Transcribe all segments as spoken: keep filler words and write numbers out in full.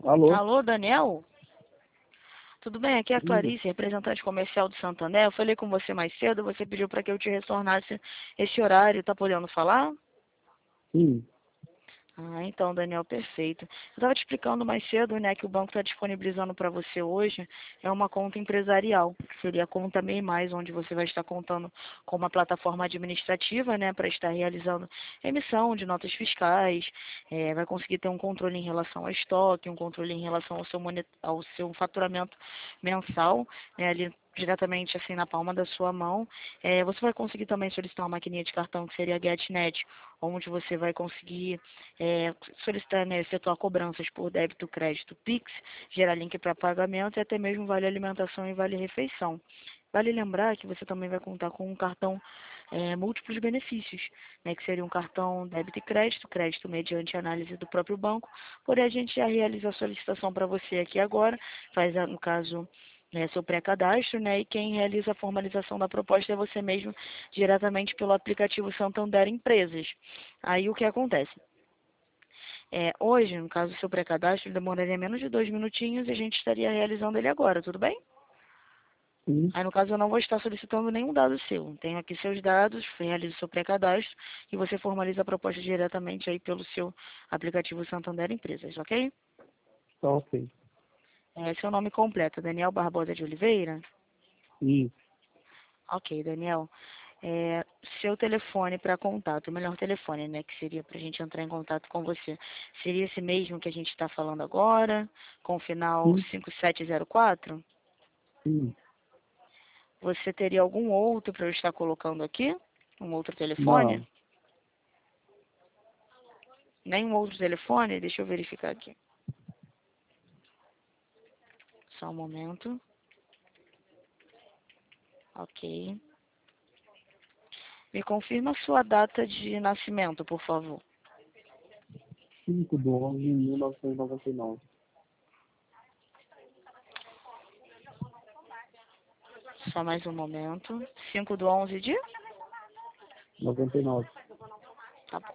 Alô? Alô, Daniel? Tudo bem? Aqui é a Sim, Clarice, representante comercial do Santander. Eu falei com você mais cedo, você pediu para que eu te retornasse esse horário. Tá podendo falar? sim. Ah, então, Daniel, perfeito. Eu estava te explicando mais cedo, né, que o banco está disponibilizando para você hoje é uma conta empresarial, que seria a conta MEI Mais, onde você vai estar contando com uma plataforma administrativa, né, para estar realizando emissão de notas fiscais, eh, vai conseguir ter um controle em relação ao estoque, um controle em relação ao seu, monet- ao seu faturamento mensal, né, ali diretamente assim na palma da sua mão. Eh, você vai conseguir também solicitar uma maquininha de cartão que seria a GetNet, onde você vai conseguir é, solicitar, né, efetuar cobranças por débito, crédito, Pix, gerar link para pagamento e até mesmo vale alimentação e vale refeição. Vale lembrar que você também vai contar com um cartão é, múltiplos benefícios, né, que seria um cartão débito e crédito, crédito mediante análise do próprio banco, porém a gente já realiza a solicitação para você aqui agora, faz no caso é, seu pré-cadastro, né, e quem realiza a formalização da proposta é você mesmo diretamente pelo aplicativo Santander Empresas. Aí o que acontece? É, hoje, no caso do seu pré-cadastro, ele demoraria menos de dois minutinhos e a gente estaria realizando ele agora, tudo bem? Sim. Aí, no caso, eu não vou estar solicitando nenhum dado seu. Tenho aqui seus dados, realizo o seu pré-cadastro e você formaliza a proposta diretamente aí pelo seu aplicativo Santander Empresas, ok? Tá ok. É, seu nome completo, Daniel Barbosa de Oliveira? Isso. Ok, Daniel. É, seu telefone para contato, o melhor telefone, né, que seria para a gente entrar em contato com você, seria esse mesmo que a gente está falando agora, com o final Sim, cinco sete zero quatro? sim. Você teria algum outro para eu estar colocando aqui? Um outro telefone? Não. Nenhum outro telefone? Deixa eu verificar aqui. Só um momento. Ok. Me confirma a sua data de nascimento, por favor. cinco de onze de mil novecentos e noventa e nove. Só mais um momento. cinco do onze de? noventa e nove. Tá bom.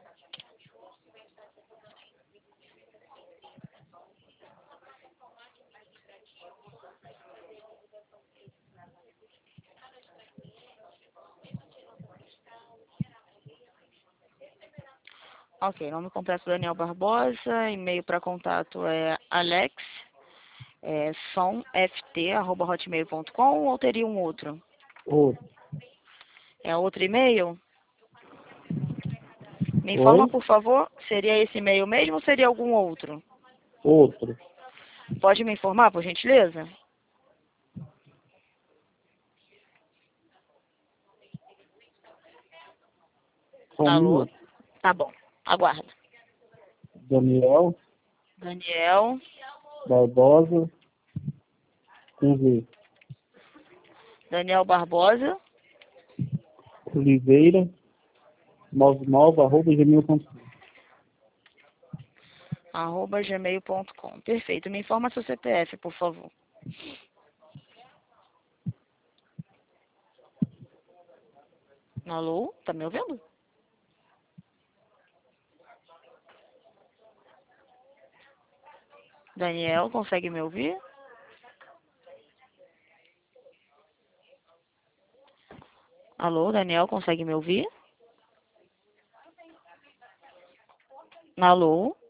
Ok, nome completo Daniel Barbosa, e-mail para contato é alex, é, somft, arroba hotmail ponto com, ou teria um outro? Outro. É outro e-mail? Me informa, Oi? por favor, seria esse e-mail mesmo ou seria algum outro? Outro. Pode me informar, por gentileza? Só um Alô? minuto. Tá bom, aguardo. Daniel Daniel, Barbosa com V. Daniel Barbosa, Oliveira noventa e nove arroba gmail ponto com. arroba gmail ponto com. Perfeito, me informa seu C P F, por favor. Alô? Tá me ouvindo? Daniel, consegue me ouvir? Alô, Daniel, consegue me ouvir? Alô?